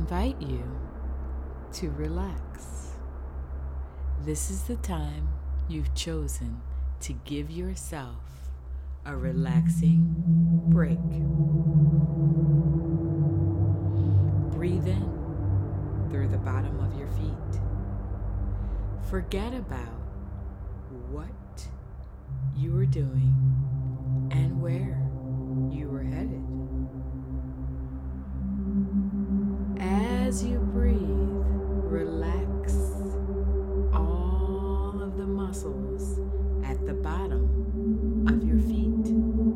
invite you to relax. This is the time you've chosen to give yourself a relaxing break. Breathe in through the bottom of your feet. Forget about what you were doing and where you were headed. As you breathe, relax all of the muscles at the bottom of your feet.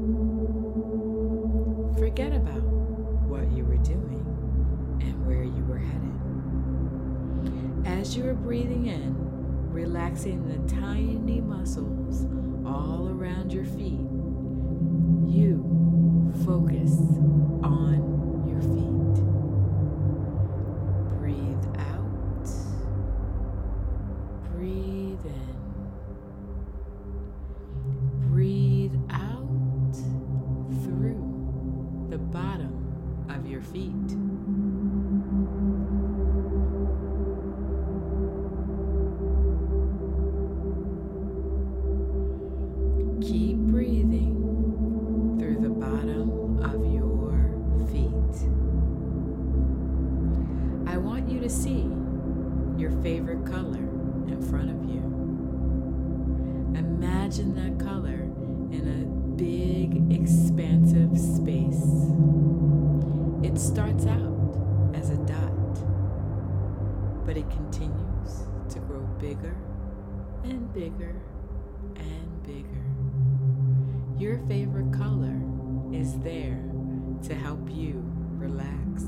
Forget about what you were doing and where you were headed. As you are breathing in, relaxing the tiny muscles all around your feet, you focus on your feet. Breathe out, breathe in, breathe out through the bottom of your feet. Keep breathing through the bottom of your feet. I want you to see your favorite color in front of you. Imagine that color in a big, expansive space. It starts out as a dot, but it continues to grow bigger and bigger and bigger. Your favorite color is there to help you relax.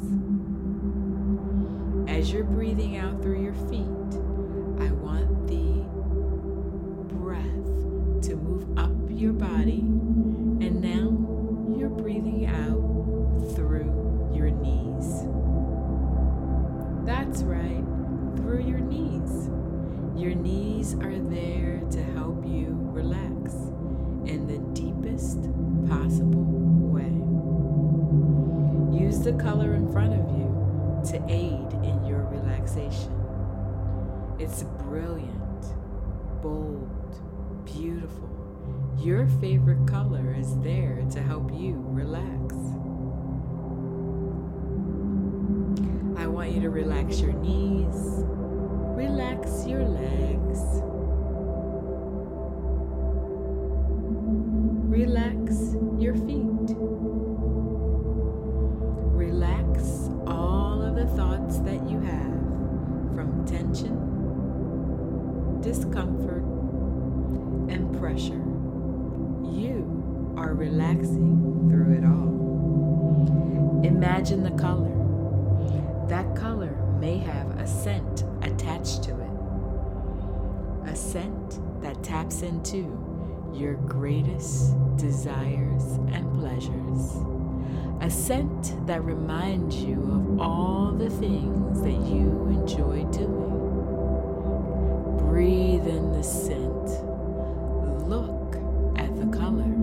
As you're breathing out through your feet, I want the breath to move up your body, and now you're breathing out through your knees. That's right, through your knees. Your knees are there to help you relax in the deepest possible way. Use the color in front of you to aid in your relaxation. It's brilliant, bold, beautiful. Your favorite color is there to help you relax. I want you to relax your knees, relax your legs, relax your feet. Relax all of the thoughts that you have from tension, discomfort, and pressure. You are relaxing through it all. Imagine the color. That color may have a scent attached to it. A scent that taps into your greatest desires and pleasures. A scent that reminds you of all the things that you enjoy doing. Breathe in the scent. Look at the color.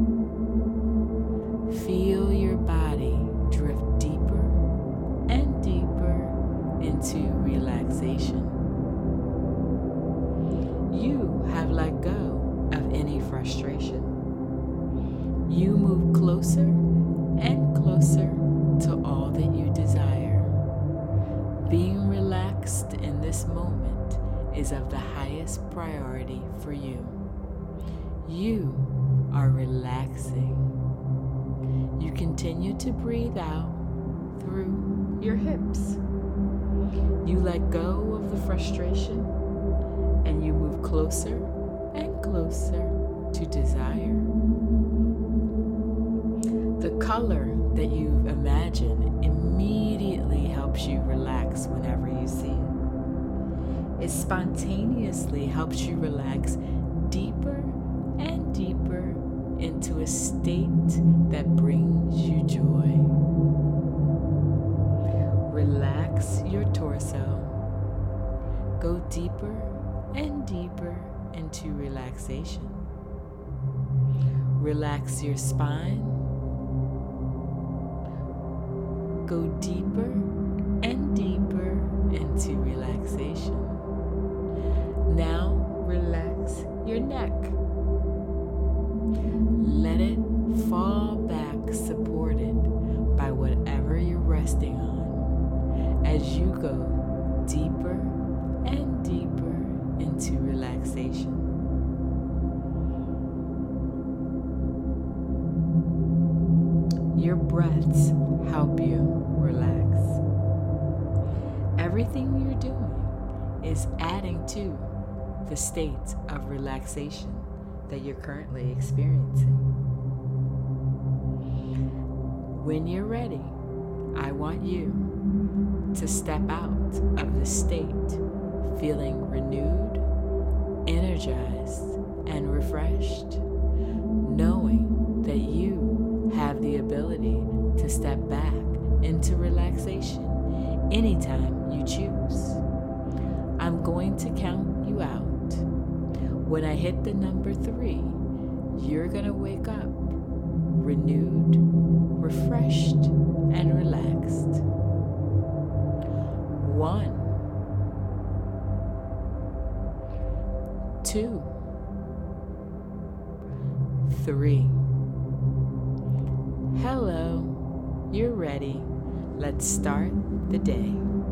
Feel your body drift deeper and deeper into relaxation. You have let go of any frustration. You move closer and closer to all that you desire. Being relaxed in this moment is of the highest priority for you. You are relaxing. You continue to breathe out through your hips. You let go of the frustration and you move closer and closer to desire. The color that you've imagined immediately helps you relax whenever you see it. It spontaneously helps you relax deeper and deeper into a state that brings you joy. Relax your torso. Go deeper and deeper into relaxation. Relax your spine. Go deeper and deeper as you go deeper and deeper into relaxation. Your breaths help you relax. Everything you're doing is adding to the state of relaxation that you're currently experiencing. When you're ready, I want you to step out of the state feeling renewed, energized, and refreshed, knowing that you have the ability to step back into relaxation anytime you choose. I'm going to count you out. When I hit the number 3, you're going to wake up renewed, refreshed, and relaxed. 1, 2, 3. Hello, you're ready. Let's start the day.